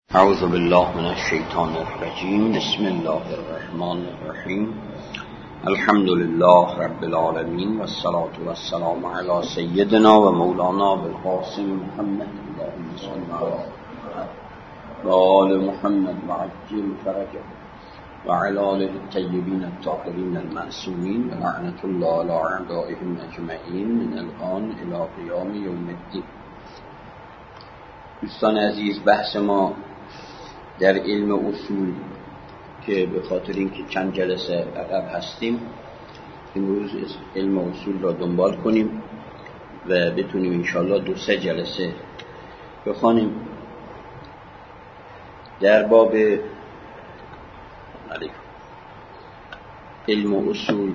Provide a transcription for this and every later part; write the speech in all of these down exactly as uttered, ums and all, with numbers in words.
اعوذ بالله من الشیطان الرجیم. بسم الله الرحمن الرحیم. الحمد لله رب العالمین و الصلاة و السلام علی سیدنا و مولانا بالقاسم محمد اللهم صل علی و آل محمد و عجل فرجه و علی آله الطیبین الطاهرین المعصومین و لعنة الله علی اعدائهم اجمعین من الآن الی قیام یوم الدین. دوستان عزیز، بحث ما در علم اصول که به خاطر اینکه چند جلسه عقب هستیم امروز علم اصول را دنبال کنیم و بتونیم انشاءالله دو سه جلسه بخوانیم. در باب علم اصول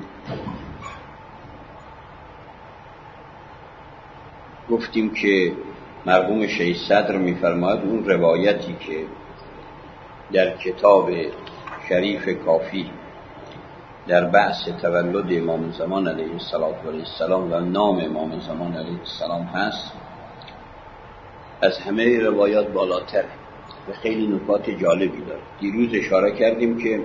گفتیم که مرحوم شیخ صدر می‌فرماید اون روایتی که در کتاب شریف کافی در بحث تولد امام زمان علیه السلام و نام امام زمان علیه السلام هست از همه روایات بالاتر و خیلی نکات جالبی داره. دیروز اشاره کردیم که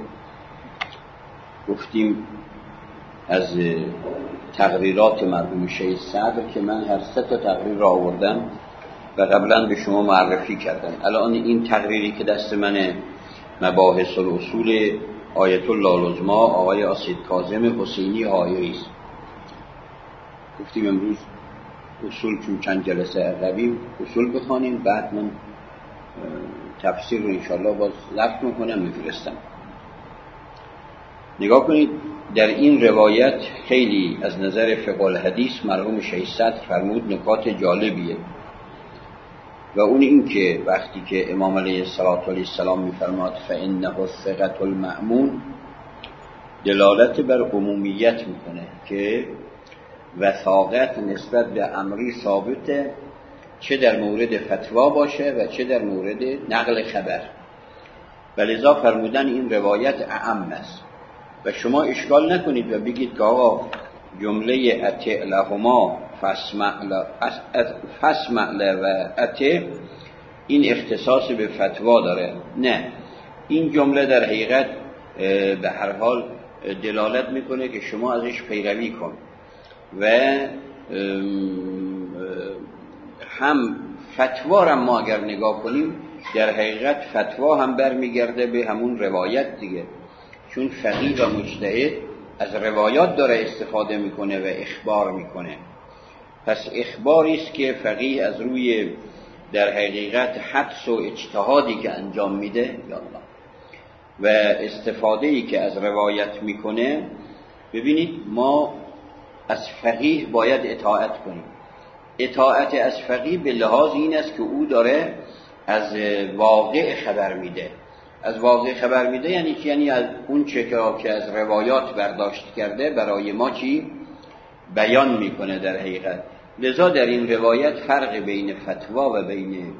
گفتیم از تقریرات مرحوم شیخ صدر که من هر سه تا تقریر را آوردم و قبلا به شما معرفی کردم. الان این تقریری که دست منه مباحث الاصول آیت الله العظمی آقای آسید کاظم حسینی آیه‌ای است. گفتیم امروز اصول چون چند جلسه عقبی اصول بخوانیم، بعد من تفسیر رو انشاءالله باز ضبط میکنم میفرستم. نگاه کنید در این روایت خیلی از نظر فقه الحدیث مرحوم شیخ صدر فرمود نکات جالبیه و اون این که وقتی که امام علیه السلام میفرماد فإنه الثقة المأمون دلالت بر عمومیت میکنه که وثاقت نسبت به امری ثابته، چه در مورد فتوا باشه و چه در مورد نقل خبر، و لذا فرمودن این روایت اعم است. و شما اشکال نکنید و بگید که آقا جمله اطع لهما فاسمع له و اطع این اختصاص به فتوا داره. نه، این جمله در حقیقت به هر حال دلالت میکنه که شما ازش پیروی کن و هم فتوا را ما اگر نگاه کنیم در حقیقت فتوا هم برمیگرده به همون روایت دیگه، چون فقیه و مجتهد از روایات داره استفاده میکنه و اخبار میکنه. پس اخباری است که فقیه از روی در حقیقت حدس و اجتهادی که انجام میده و استفاده‌ای که از روایت میکنه. ببینید ما از فقیه باید اطاعت کنیم. اطاعت از فقیه به لحاظ این است که او داره از واقع خبر میده. از واقع خبر میده یعنی چی؟ یعنی از اون چه که از روایات برداشت کرده برای ما چی بیان میکنه در حقیقت. لذا در این روایت فرق بین فتوا و بین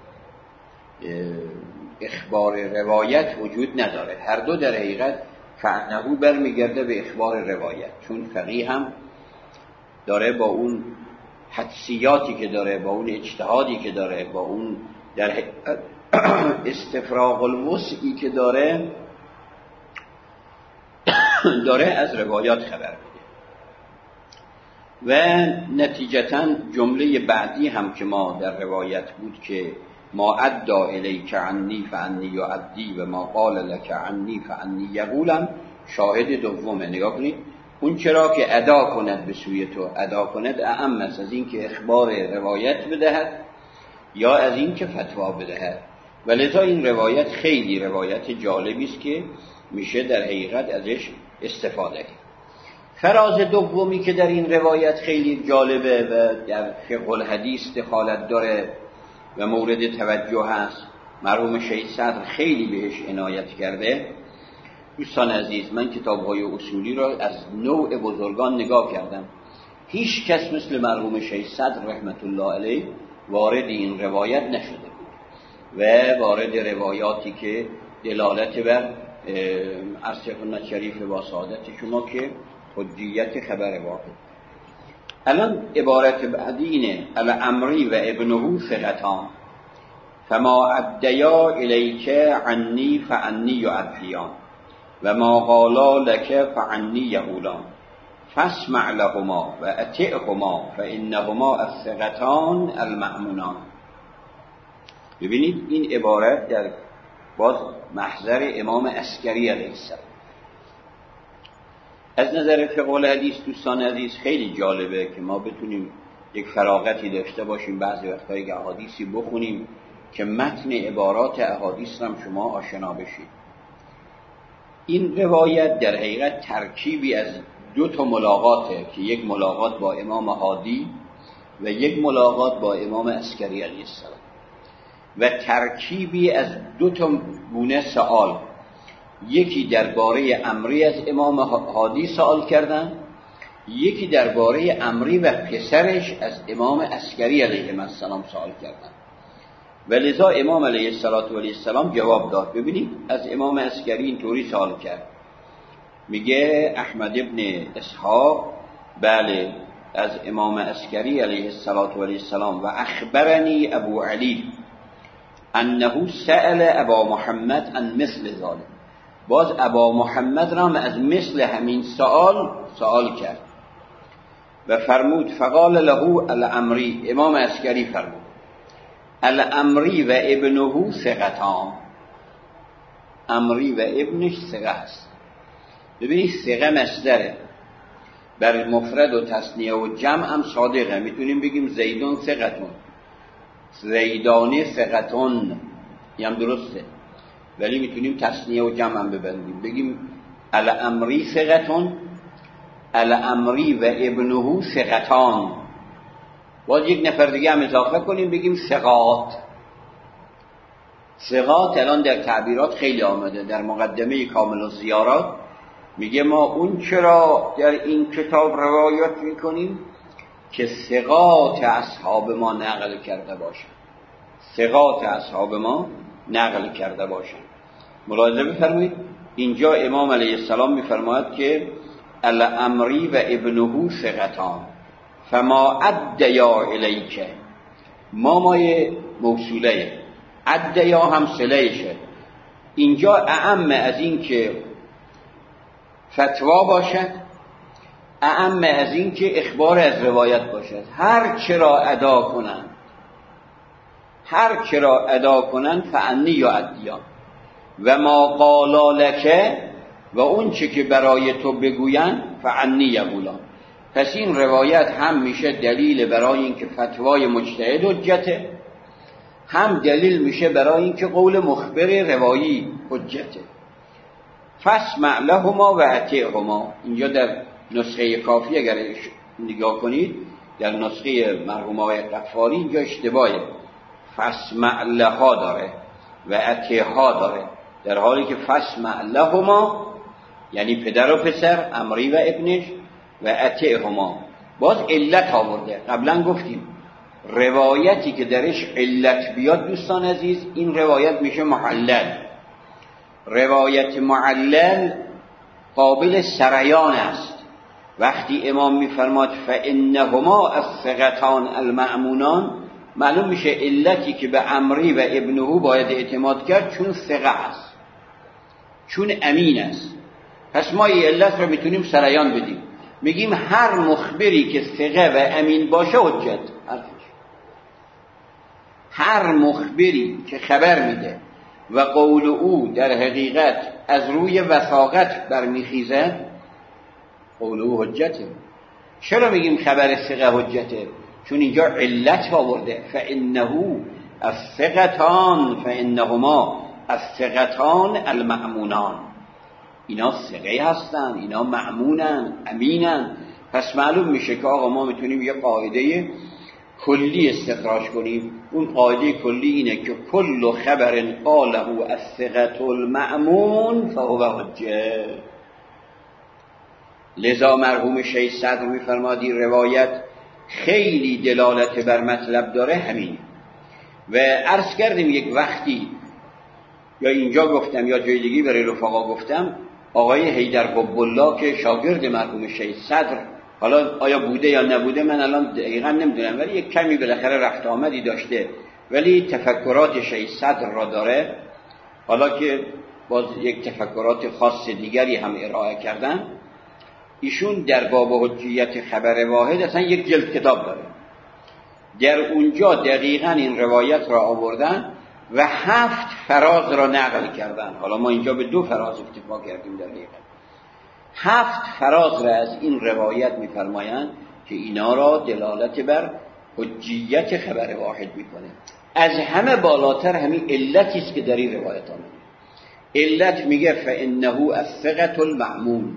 اخبار روایت وجود نداره. هر دو در حقیقت فعنهو برمیگرده به اخبار روایت، چون فقیه هم داره با اون حدسیاتی که داره، با اون اجتهادی که داره، با اون در حقیقت استفراغ الوسعی که داره داره از روایات خبر میده. و نتیجتاً جمله بعدی هم که ما در روایت بود که ما ادعا الیک عنی فعنی یعدی و ما قال لک عنی فعنی یقولم شاهد دومه. نگاه کنید اون چرا که ادا کند به سوی تو ادا کند اعم است از این که اخبار روایت بدهد یا از این که فتوا بدهد. ولذا این روایت خیلی روایت جالبی است که میشه در حقیقت ازش استفاده کرد. فراز دومی که در این روایت خیلی جالبه و در فقه الحدیث دخالت داره و مورد توجه هست، مرحوم شیخ صدر خیلی بهش عنایت کرده. دوستان عزیز، من کتاب‌های اصولی را از نوع بزرگان نگاه کردم، هیچ کس مثل مرحوم شیخ صدر رحمت الله علیه وارد این روایت نشده بود و وارد روایاتی که دلالت بر عرض شریف با سعادت شما که حجیت خبر واحد. الان عبارت بعدی اینه الامری و ابنهو ثقتان فما ادیا الیک عنی فعنی یعدیان و ما قالا لک فعنی یقولان فاسمع لهما و اطعهما فانهما الثقتان المأمونان. ببینید این عبارت در باز محضر امام عسکری علیه السلام. از نظر فقه الحدیث دوستان عزیز خیلی جالبه که ما بتونیم یک فراغتی داشته باشیم بعضی وقتایی که احادیثی بخونیم که متن عبارات احادیث هم شما آشنا بشید. این روایت در حقیقت ترکیبی از دو تا ملاقاته که یک ملاقات با امام هادی و یک ملاقات با امام عسکری علیه السلام و ترکیبی از دو تا گونه سوال. یکی درباره امری از امام هادی سوال کردن، یکی درباره امری و پسرش از امام عسکری علیه السلام سوال کردن و لذا امام علیه السلام جواب داد. ببینید از امام عسکری اینطوری سوال کرد، میگه احمد ابن اسحاق بله از امام عسکری علیه السلام و اخبرنی ابو علی انه سأل ابا محمد عن مثل ذلك. باز ابا محمد را از مثل همین سوال سوال کرد و فرمود فقال له الامری، امام عسکری فرمود الامری و ابنه ثقتان، امری و ابنش ثقه است. ببینید ثقه مصدره، بر مفرد و تثنیه و جمع هم صادقه. میتونیم بگیم زیدون ثقتون، زیدانی ثقتون هم درسته، ولی میتونیم تثنیه و جمع هم ببندیم بگیم الامری ثقتون، الامری و ابنه ثقتان. باز یک نفر دیگه هم اضافه کنیم بگیم ثقات. ثقات الان در تعبیرات خیلی آمده. در مقدمه کامل الزیارات میگه ما اون چرا در این کتاب روایات میکنیم که ثقات اصحاب ما نقل کرده باشن، ثقات اصحاب ما نقل کرده باشن. ملاحظه بفرمایید اینجا امام علیه السلام میفرماید که الامری و ابنه ثقتان فما ادیا الیک، ما مای موصوله، ادیا هم صلهشه. اینجا اعم از این که فتوا باشد، اعم از این که اخبار از روایت باشد. هر چرا ادا کنن، هر چرا ادا کنن فعنی یا ادیان و ما قالا لک، و اون چه که برای تو بگوین فعنی یقولان. پس این روایت هم میشه دلیل برای اینکه فتوای مجتهد حجته، هم دلیل میشه برای اینکه قول مخبر روایی حجته. فاسمع لهما و اطیعهما. اینجا در نسخه کافی اگر نگاه کنید در نسخه مرحوم آقای غفاری اینجا اشتباهه، فاسمع لها داره و اطیعها داره، در حالی که فاسمع لهما یعنی پدر و پسر، امری و ابنش، و اطیعهما. باز علت آورده. قبلا گفتیم روایتی که درش علت بیاد دوستان عزیز این روایت میشه معلل. روایت معلل قابل سریان است. وقتی امام میفرماد فانهما الثقتان المأمونان، معلوم میشه علتی که به امری و ابنه باید اعتماد کرد چون ثقه است، چون امین است. پس ما این علت رو میتونیم سریان بدیم، میگیم هر مخبری که ثقه و امین باشه حجت. هر مخبری که خبر میده و قول او در حقیقت از روی وثاقت برمیخیزد، قول او حجته. چرا میگیم خبر ثقه حجته؟ چون اینجا علت آورده فانه الثقتان فانهما الثقتان المأمونان. اینا ثقه هستن، اینا مأمونن، امینن. پس معلوم میشه که آقا ما میتونیم یه قاعده کلی استخراج کنیم. اون قاعده کلی اینه که کل خبر قاله الثقة المأمون فهو حجه. لذا مرحوم شیخ صدر میفرماد این روایت خیلی دلالت بر مطلب داره همین. و عرض کردیم یک وقتی یا اینجا گفتم یا جای دیگه برای رفقا گفتم، آقای حیدر قبالله که شاگرد مرحوم شیخ صدر، حالا آیا بوده یا نبوده من الان دقیقا نمیدونم، ولی یک کمی بالاخره رفت آمدی داشته ولی تفکرات شیخ صدر را داره، حالا که باز یک تفکرات خاص دیگری هم ارائه کردن. ایشون در باب حجیت خبر واحد اصلا یک جلد کتاب داره، در اونجا دقیقاً این روایت را آوردن و هفت فراز را نقل کردن. حالا ما اینجا به دو فراز اکتفا کردیم، در دقیقاً هفت فراز را از این روایت می‌فرمایند که اینا را دلالت بر حجیت خبر واحد میکنه. از همه بالاتر همین علتی است که در این روایت آمده. علت میگه فانه الثقة المأمون،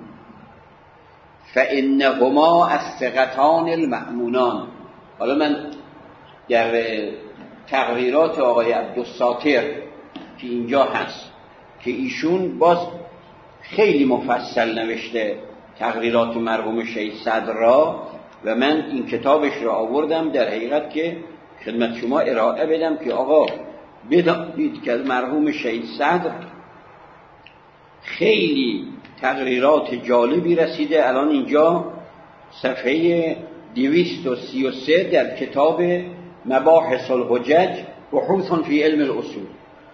فانهما الثقتان المأمونان. حالا من در تقریرات آقای عبدالساتر که اینجا هست که ایشون باز خیلی مفصل نوشته تقریرات مرحوم شیخ صدر را و من این کتابش را آوردم در حقیقت که خدمت شما ارائه بدم که آقا بدانید که مرحوم شیخ صدر خیلی تقریرات جالبی رسیده. الان اینجا صفحه دویست و سی و سه در کتاب مباحث الحجج بحوث فی علم الاصول،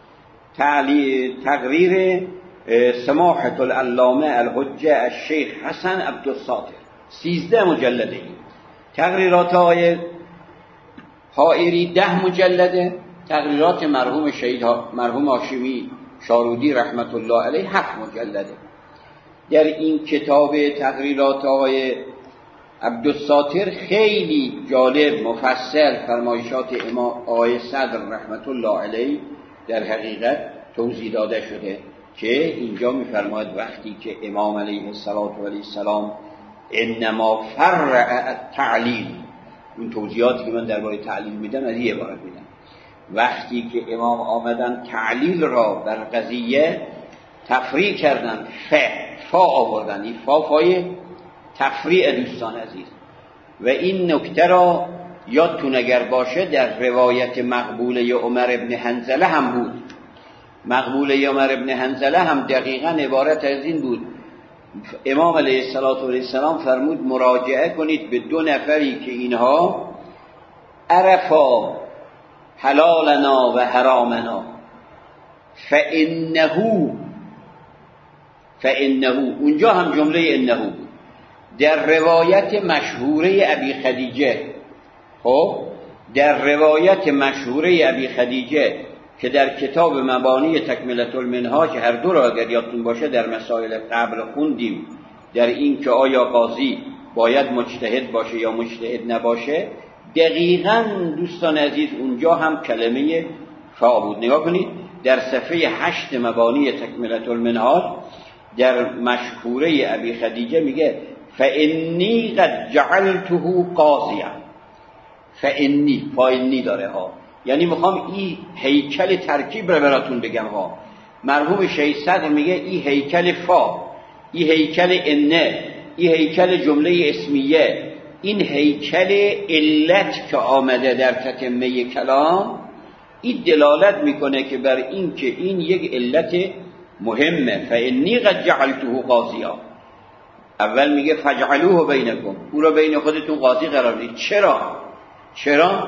تقریر سماحة العلامه الحجه الشیخ حسن عبدالساتر، سیزده مجلده. این تقریرات های حائری ده مجلده، تقریرات مرحوم شهید مرحوم هاشمی شارودی رحمت الله علیه هفت مجلده. در این کتاب تقریرات های عبدالساتر خیلی جالب مفصل فرمایشات امام آقای صدر رحمت الله علیه در حقیقت توضیح داده شده که اینجا می‌فرماید وقتی که امام علیه السلام انما فرع التعلیل، این توضیحاتی که من درباره تعلیل میدم از این عبارت میدم، وقتی که امام آمدن تعلیل را بر قضیه تفریع کردن، ف فا آوردن، این فا فای تفریع دوستان عزیز. و این نکته را یادتون اگر باشه در روایت مقبوله عمر ابن حنظله هم بود. مقبوله عمر ابن حنظله هم دقیقاً عبارت از این بود، امام علیه السلام فرمود مراجعه کنید به دو نفری که اینها عرفا حلالنا و حرامنا فانه فانه اونجا هم جمله انه بود. در روایت مشهوره ابی خدیجه، خب در روایت مشهوره ابی خدیجه که در کتاب مبانی تکملة المنهاج هر دو را اگر یادتون باشه در مسائل قبل خوندیم، در این که آیا قاضی باید مجتهد باشه یا مجتهد نباشه، دقیقاً دوستان عزیز اونجا هم کلمه فا بود. نگاه کنید در صفحه هشت مبانی تکملة المنهاج در مشهوره ابی خدیجه میگه فانی قد جعلته قاضیا. فانی فاینی داره ها، یعنی میخوام این هیکل ترکیب رو براتون بگم ها. مرحوم شیخ صدر میگه این هیکل فا، این هیکل انه، این هیکل جمله اسمیه، این هیکل علت که آمده در تتمه کلام، این دلالت میکنه که بر این که این یک علت مهمه. فانی قد جعلته قاضیا، اول میگه فجعلوه بینکم، او را بین خودتون قاضی قرار بدید. چرا؟ چرا؟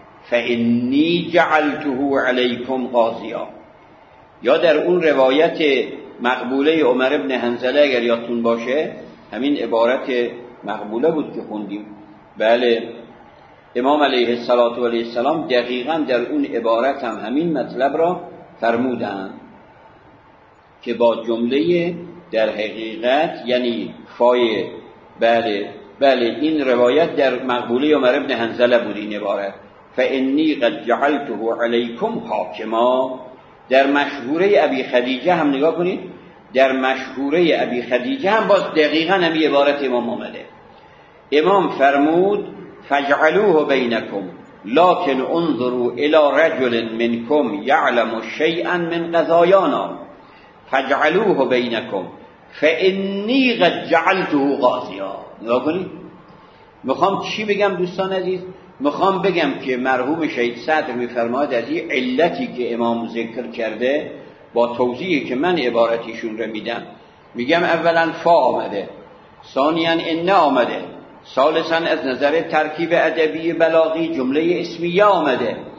فانی جعلته علیکم قاضیا. یا در اون روایت مقبوله عمر ابن حنظله اگر یادتون باشه همین عبارت مقبوله بود که خوندیم. بله امام علیه السلام دقیقاً در اون عبارت هم همین مطلب را فرمودند که با جمله در حقیقت یعنی فای بله بله این روایت در مقبوله عمر ابن حنظله بود این عبارت فانی قد جعلته علیکم حاکما. در مشهوره ابی خدیجه هم نگاه کنید، در مشهوره ابی خدیجه هم باز دقیقاً همین عبارت امام آمده. امام فرمود فجعلوه بینکم لکن انظروا الی رجل منکم یعلم شیئا من قضایانا فجعلوه بینکم فانی قد جعلته قاضیا. نگاه کنید میخوام چی بگم دوستان عزیز؟ میخوام بگم که مرحوم شهید صدر میفرماید از این علتی که امام ذکر کرده با توضیحی که من عبارتیشون رو میدم، میگم اولا فا آمده، ثانیاً ان آمده، ثالثاً از نظر ترکیب ادبی بلاغی جمله اسمیه آمده،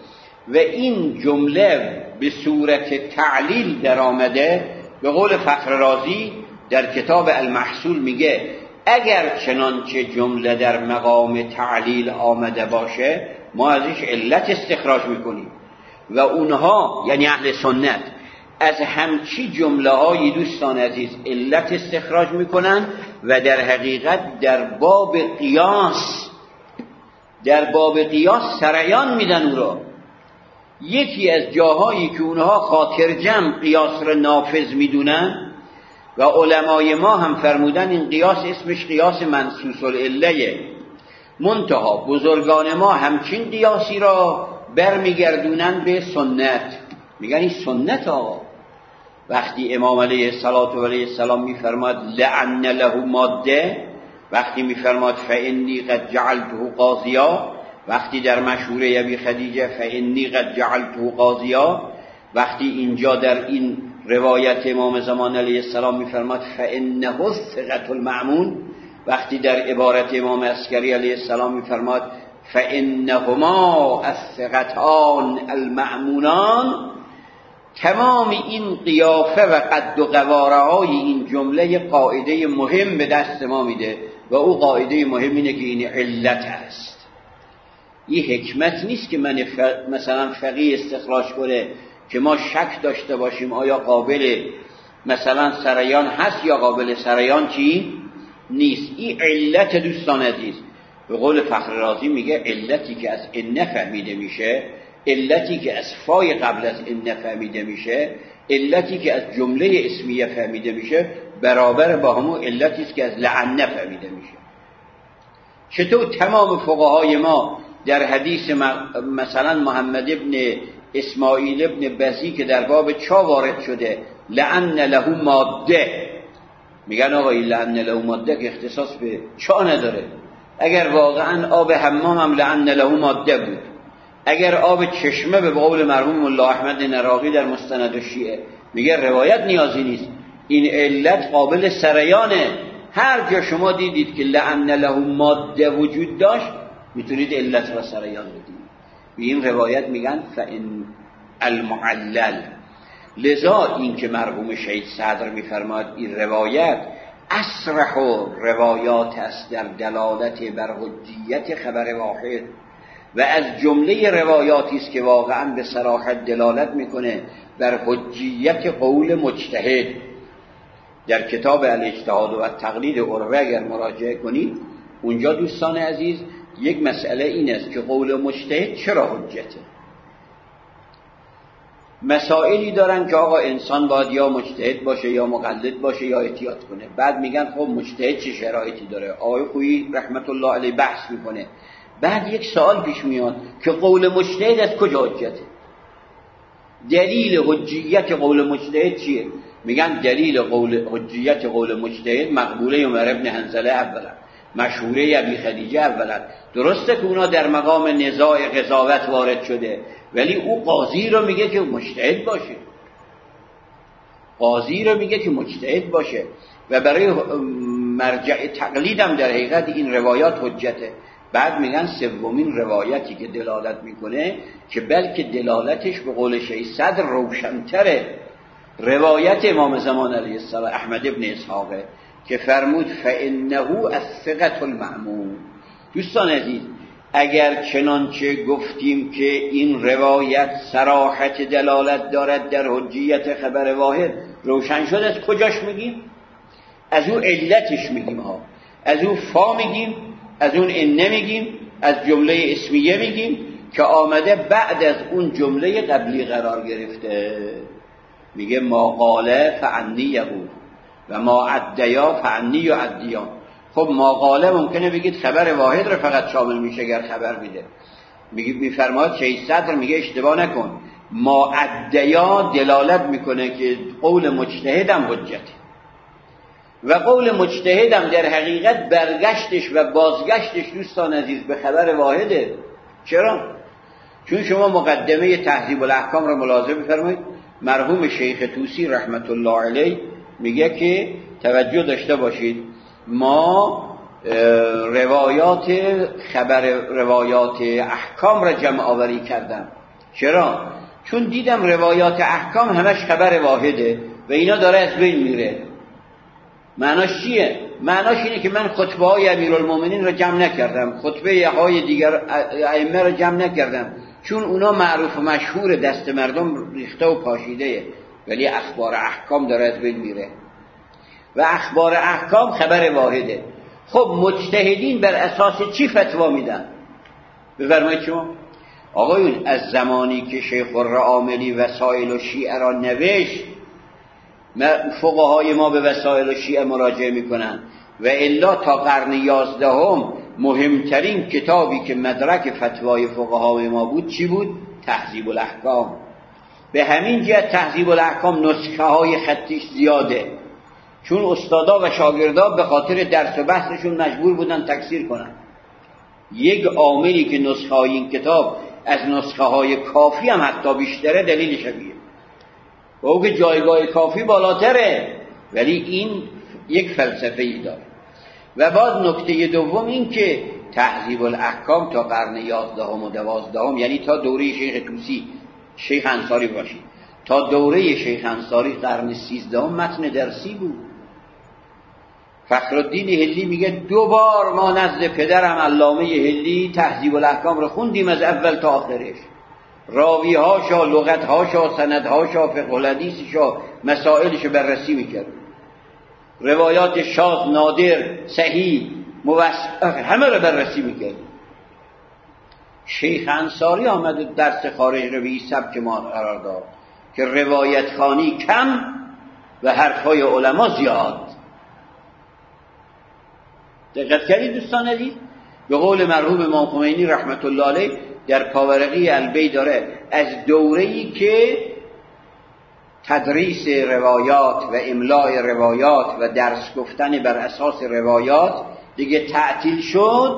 و این جمله به صورت تعلیل در آمده. به قول فخر رازی در کتاب المحصول میگه اگر چنانچه جمله در مقام تعلیل آمده باشه ما ازش علت استخراج میکنیم و اونها یعنی اهل سنت از همچی جمله های دوستان عزیز علت استخراج میکنن و در حقیقت در باب قیاس در باب قیاس سریان میدن اون را. یکی از جاهایی که اونها خاطر جمع قیاس را نافذ میدونن و علمای ما هم فرمودن این قیاس اسمش قیاس منصوص العله، منتها بزرگان ما همچین قیاسی را برمیگردونن به سنت، میگن این سنت آقا. وقتی امام علیه الصلاة و علیه السلام میفرماد لعن له ماده، وقتی میفرماد فانی قد جعلته قاضیا، وقتی در مشهوره ابی خدیجه فانی قد جعلته قاضیا، وقتی اینجا در این روایت امام زمان علیه السلام میفرماد فانه الثقة المأمون، وقتی در عبارت امام عسکری علیه السلام میفرماد فانهما الثقتان المأمونان، تمام این قیافه و قد و قواره های این جمله قاعده مهم به دست ما میده و او قاعده مهم اینه که این علت است. این حکمت نیست که من ف... مثلا فقیه استخراج کنه که ما شک داشته باشیم آیا قابل مثلا سریان هست یا قابل سریان چی نیست. این علت دوستان عزیز. به قول فخر رازی میگه علتی که از ان فهمیده میشه، علتی که از فای قبل از ان فهمیده میشه، علتی که از جمله اسمیه فهمیده میشه برابر با همون علتی است که از لعن فهمیده میشه. چطور تمام فقهای ما در حدیث مثلا محمد ابن اسماعیل ابن بزی که در باب چا وارد شده لعن له ماده، میگن آقا این لعن له ماده که اختصاص به چا نداره. اگر واقعا آب حمام هم لعن له ماده بود، اگر آب چشمه به قول مرحوم ملا احمد نراقی در مستند الشیعه میگه روایت نیازی نیست، این علت قابل سریانه. هر جا شما دیدید که لعن له ماده وجود داشت میتونید علت را سریان بدید. به این روایت میگن فان المعلل. لذا این که مرحوم شهید صدر میفرماد این روایت اصرح روایات است در دلالت بر حجیت خبر واحد و از جمله روایاتی است که واقعا به صراحت دلالت میکنه بر حجیت قول مجتهد. در کتاب الاجتهاد و التقلید عروه اگر مراجعه کنید اونجا دوستان عزیز یک مسئله این است که قول مجتهد چرا حجته. مسائلی دارن که آقا انسان باید یا مجتهد باشه یا مقلد باشه یا احتیاط کنه. بعد میگن خب مجتهد چه شرایطی داره؟ آقای خویی رحمت الله علیه بحث میکنه. بعد یک سوال پیش میاد که قول مجتهد از کجا حجته؟ دلیل حجیت قول مجتهد چیه؟ میگن دلیل قول حجیت قول مجتهد مقبوله عمر ابن حنظله اولا، مشهوره ابی خدیجه اولا. درسته که اونا در مقام نزاع قضاوت وارد شده ولی او قاضی رو میگه که مجتهد باشه، قاضی رو میگه که مجتهد باشه و برای مرجع تقلیدم در حقیقت این روایات حجته. بعد میگن سومین روایتی که دلالت میکنه که بلکه دلالتش به قول شیخ صدر روشن‌تره، روایت امام زمان علیه السلام احمد ابن اسحاقه که فرمود فانه الثقة المأمون. دوستان عزیز اگر چنانچه گفتیم که این روایت صراحت دلالت دارد در حجیت خبر واحد روشن شد، از کجاش میگیم؟ از اون علتش میگیم ها، از اون فا میگیم، از اون ان نمیگیم، از جمله اسمیه میگیم که آمده بعد از اون جمله قبلی قرار گرفته. میگه ما قاله فعنی یقول و ما عدیا فعنی یعدیان. خب ما قاله ممکنه بگید خبر واحد رو فقط شامل میشه اگر خبر میده. میگه میفرماد شیخ صدر میگه اشتباه نکن، ما عدیا دلالت میکنه که قول مجتهدم حجته و قول مجتهدم در حقیقت برگشتش و بازگشتش دوستان عزیز به خبر واحده. چرا؟ چون شما مقدمه تهذیب الاحکام رو ملاحظه بفرمایید، مرحوم شیخ طوسی رحمت الله علیه میگه که توجه داشته باشید ما روایات خبر روایات احکام را جمع آوری کردم چرا؟ چون دیدم روایات احکام همش خبر واحده و اینا داره از بین میره. معناش چیه؟ معناش اینه که من خطبه های امیرالمومنین رو جمع نکردم، خطبه های دیگر ائمه رو جمع نکردم، چون اونا معروف و مشهور دست مردم ریخته و پاشیده، ولی اخبار احکام داره از بین میره و اخبار احکام خبر واحده. خب مجتهدین بر اساس چی فتوا میدن؟ بفرمایید شما. آقایون از زمانی که شیخ الرعاملی وسائل و شیعه را نوشت، فقهای ما به وسائل و شیعه مراجعه میکنن و الا تا قرن یازدهم مهمترین کتابی که مدرک فتوای فقهای ما بود چی بود؟ تهذیب الاحکام. به همین جهت تهذیب الاحکام نسخه های خطیش زیاده، چون استادا و شاگردا به خاطر درس و بحثشون مجبور بودن تکثیر کنن. یک عاملی که نسخه های این کتاب از نسخه های کافی هم حتی بیشتره دلیل شبیه و او که جایگاه کافی بالاتره، ولی این یک فلسفه ای داره. و بعد نکته دوم این که تهذیب الاحکام تا قرن یازدهم و دوازدهم، یعنی تا دوره شیخ طوسی، شیخ انصاری باشید، تا دوره شیخ انصاری قرن سیزدهم متن درسی بود. فخرالدین هلی میگه دو بار ما نزد پدرم علامه هلی تهذیب الاحکام رو خوندیم از اول تا آخرش، راوی هاشا، لغت هاشا، سند هاشا، فقه الحدیثشا، مسائلشو بررسی میکرد، روایات شاذ، نادر، صحیح، موثق، همه رو بررسی میکرد. شیخ انصاری آمد درس خارج رو به این سبک ما قرار داد که روایت خوانی کم و حرفهای علما زیاد. دقت کردید دوستان عزیز؟ به قول مرحوم امام خمینی رحمت الله علیه در پاورقی البی داره از دوره‌ای که تدریس روایات و املاء روایات و درس گفتن بر اساس روایات دیگه تعطیل شد،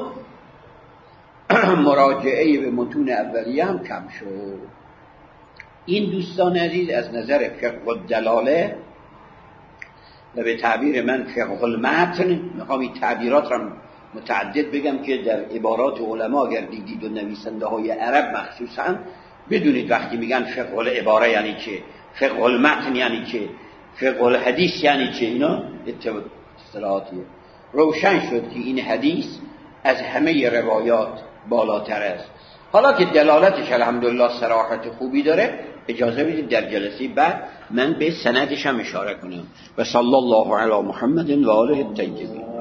مراجعه به متون اولیه هم کم شد. این دوستان عزیز از نظر فقه الدلاله و به تعبیر من فقه المتن، میخوام این تعبیرات را متعدد بگم که در عبارات علما اگر دیدید و نویسنده های عرب مخصوصا بدونید وقتی میگن فقه العباره یعنی چه، فقه المتن یعنی چه، فقه الحدیث یعنی چه، اینا اصطلاحاتیه. روشن شد که این حدیث از همه روایات بالاتر است. حالا که دلالتش الحمدلله صراحت خوبی داره، اجازه بدید در جلسه بعد من به سندش هم اشاره کنم. و صلی الله علی محمد و آله الطیبین.